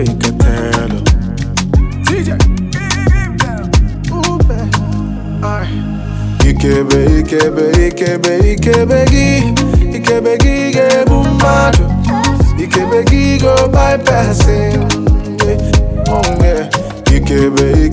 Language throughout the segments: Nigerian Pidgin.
you can tell her. DJ, Ikebe gige bumajo. Ikebe gigo bypassing. Oh yeah. Ikebe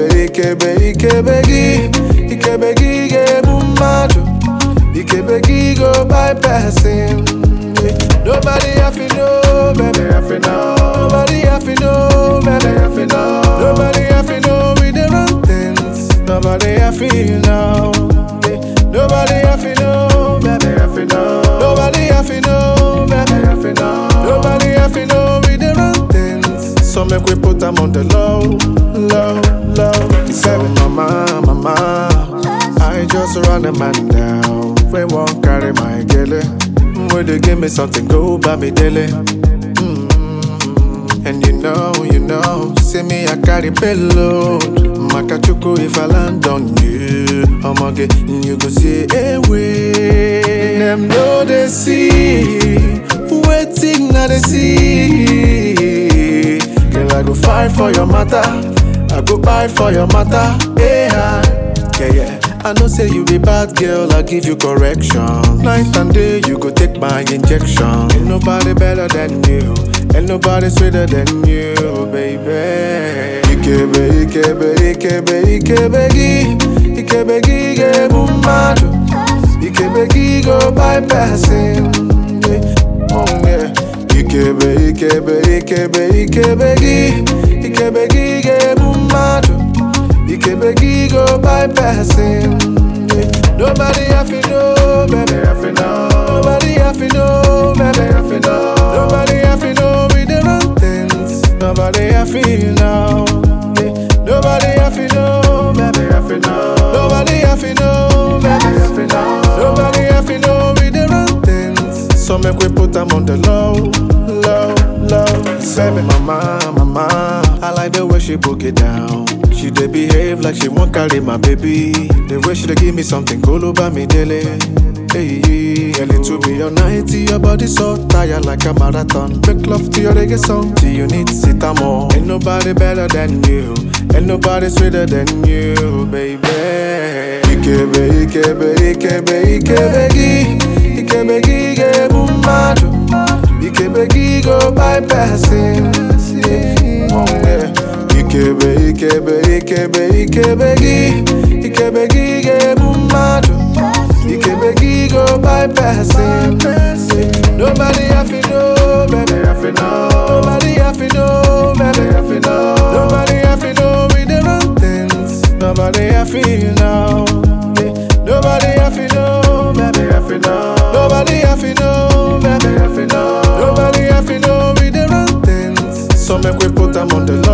gige bumajo. Ikebe gigo bypassing. Nobody have to know, baby, have to know. Nobody have to know, baby, have to know. Nobody have to know we the wrong things. Nobody have to know. Nobody have to know, baby, have to know. Nobody have to know, baby, have to know. Nobody have to know we the wrong things. So make we put them on the low, low, low. So mama, I just run a man down. We won't carry my gele. When they give me something, go buy me daily. And you know, see me, I carry payload. Makachuku if I land on you. I'ma get you go see away. Them know they see, waiting now they see. Girl, I go fight for your matter, I go buy for your matter. Yeah. I know say you be bad girl, I give you correction. Night and day you go take my injection. Ain't nobody better than you, ain't nobody sweeter than you, baby. Ikebe gige bumajo. Ikebe gigo bypassing. Oh yeah. Ikebe gige bumajo. Ikebe gigo bypassing. Nobody have to know, baby, have to know. Nobody have to know, baby, have to know. Nobody have to know we the wrong things. Nobody have to know. Nobody have to know, baby, have to know. Nobody have to know, baby, have to know. Nobody have to know we the wrong things. So make we put them on the low, low, low. Baby, mama, I like the way she book it down. She dey behave like she won't carry my baby. The way she dey give me something cool over me daily. Hey, early to be your night, your body so tired like a marathon. Make love to your reggae song till you need sit more. Ain't nobody better than you, ain't nobody sweeter than you, baby. Ikebe gige bumajo. Ikebe gigo bypassing. Oh yeah. Ikebe gige bumajo. Ikebe gigo bypassing. Nobody have to know, baby, have to know. Nobody have to know, baby, have to know. Nobody have to know we the wrong things. Nobody have to know. Nobody have to know, baby, have to know. Nobody have to know, baby, have to know. Nobody have to know we the wrong things. So make we put them on the